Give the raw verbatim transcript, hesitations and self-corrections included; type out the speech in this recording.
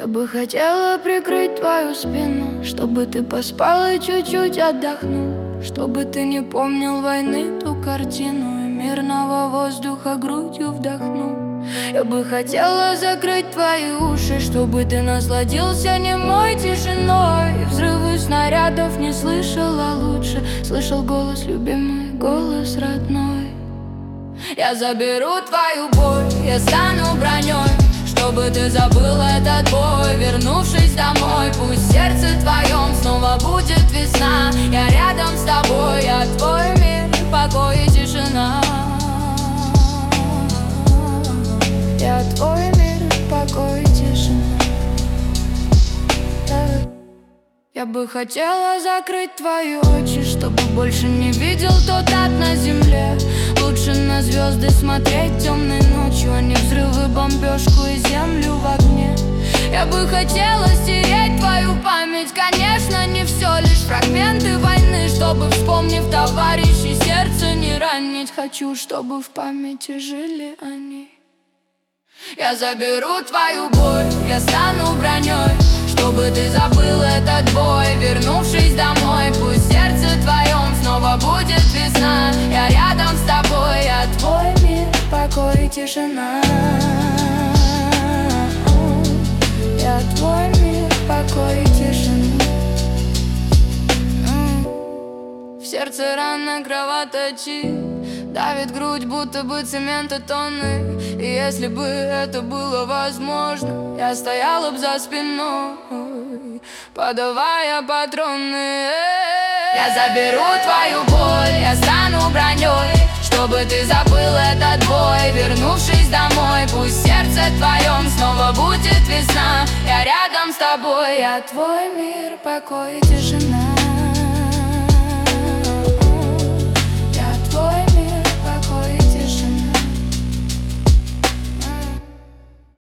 Я бы хотела прикрыть твою спину, чтобы ты поспал и чуть-чуть отдохнул, чтобы ты не помнил войны ту картину и мирного воздуха грудью вдохнул. Я бы хотела закрыть твои уши, чтобы ты насладился немой тишиной и взрывы снарядов не слышала лучше, слышал голос любимый, голос родной. Я заберу твою боль, я стану броней, чтобы ты забыл этот бой, вернувшись домой. Пусть в сердце твоем снова будет весна. Я рядом с тобой, я твой мир, покой и тишина. Я твой мир, покой и тишина. Я бы хотела закрыть твои очи, чтобы больше не видел тот ад на земле. Лучше на звезды смотреть темной ночью, а не взрывы, бомбежку и землю в огне. Я бы хотела стереть твою память, конечно, не все, лишь фрагменты войны, чтобы, вспомнив товарищей, сердце не ранить. Хочу, чтобы в памяти жили они. Я заберу твою боль, я стану броней, чтобы ты забыл этот бой, вернувшись домой. Пусть в сердце твоем снова будет весна. Я рядом с тобой, я твой мир, покой и тишина. Я твой мир, покой и тишина. В сердце рана кровоточит, давит грудь, будто бы цемента тонны. И если бы это было возможно, я стояла б за спиной, подавая патроны. Я заберу твою боль, я стану броней, чтобы ты забыл этот бой, вернувшись домой. Пусть в сердце твоем снова будет весна. Я рядом с тобой, я твой мир, покой и тишина.